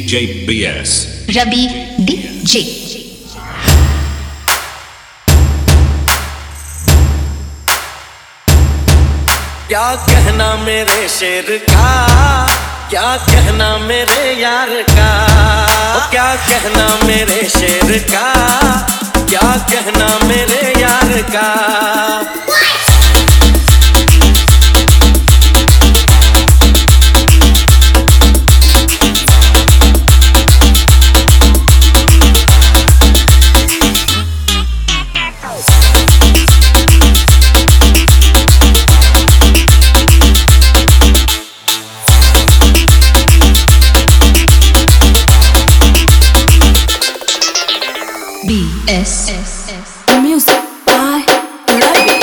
DJ BS Ravi DJ। क्या कहना मेरे शेर का, क्या कहना मेरे यार का, क्या कहना मेरे शेर का, क्या कहना मेरे यार का। BS Music by Ravi।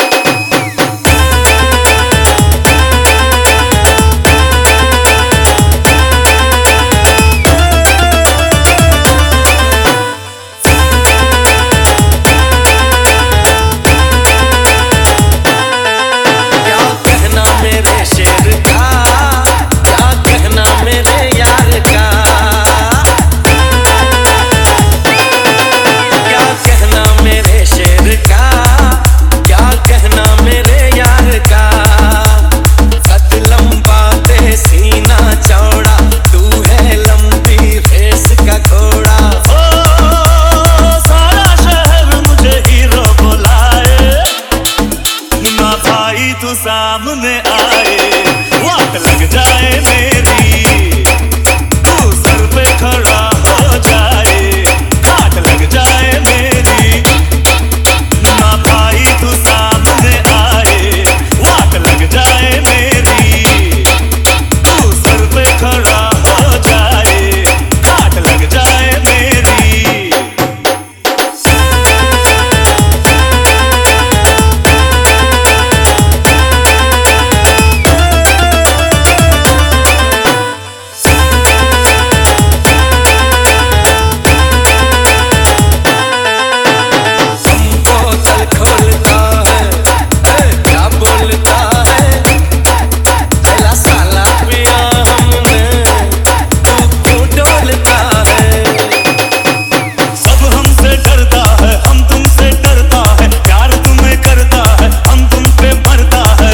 क्या कहना मेरे शेर का, क्या कहना मेरे यार का, क्या कहना मेरे शेर का, क्या कहना मेरे यार का। कद लंबा ते सीना चौड़ा, तू है लंबी रेस का घोड़ा। ओ सारा शहर मुझे हीरो बुलाए, ना भाई तू सामने आए, वाट लग जाए मेरी, तू सर पे खड़ा हो जाए, घाट लग जाए मेरी। ना भाई तू सामने आए, वाट लग जाए मेरी, तू सर पे खड़ा हो जाए, घाट लग जाए मेरी। बोतल खोलता है, क्या बोलता है, चला साला पिया हमने, तू क्यों डोलता है। सब हमसे डरता है, हम तुमसे डरता है, प्यार तुम्हें करता है, हम तुम पे मरता है।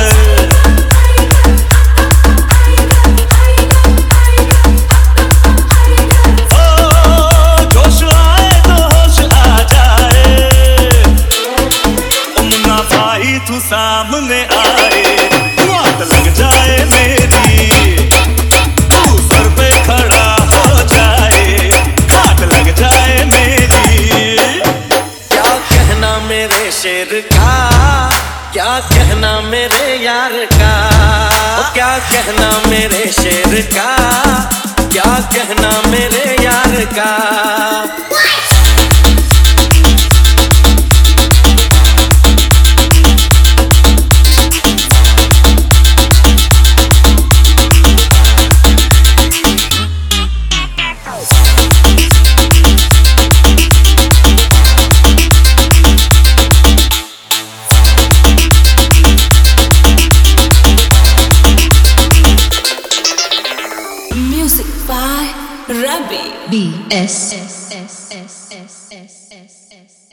ओ जोश आए तो होश आ जाए, ना भाई तू सामने आए, वाट लग जाए मेरी, तू सर पे खड़ा हो जाए, घाट लग जाए मेरी। क्या कहना मेरे शेर का, क्या कहना मेरे यार का, क्या कहना मेरे शेर का, क्या कहना मेरे यार का। Music by Ravi। BS